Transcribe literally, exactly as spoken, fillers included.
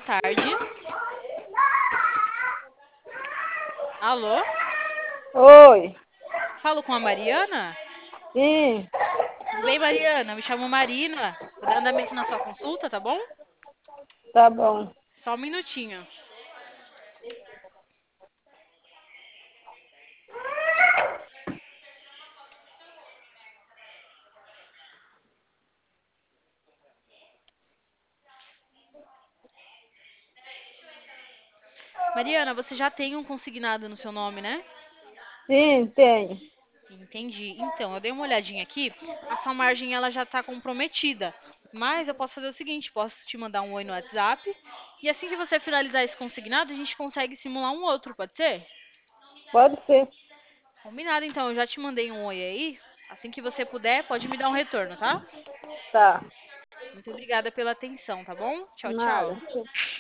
tarde. Alô? Oi. Falo com a Mariana? Sim, Tudo bem, Mariana? Me chamo Marina. Vou dar andamento na sua consulta, tá bom? tá bom. Só um minutinho. Mariana, você já tem um consignado no seu nome, né? Sim, tenho. Entendi. Então, eu dei uma olhadinha aqui. A sua margem ela já está comprometida. Mas eu posso fazer o seguinte: posso te mandar um oi no WhatsApp. E assim que você finalizar esse consignado, a gente consegue simular um outro, pode ser? Pode ser. Combinado, então. Eu já te mandei um oi aí. Assim que você puder, pode me dar um retorno, tá? Tá. Muito obrigada pela atenção, tá bom? Tchau, tchau. Nada.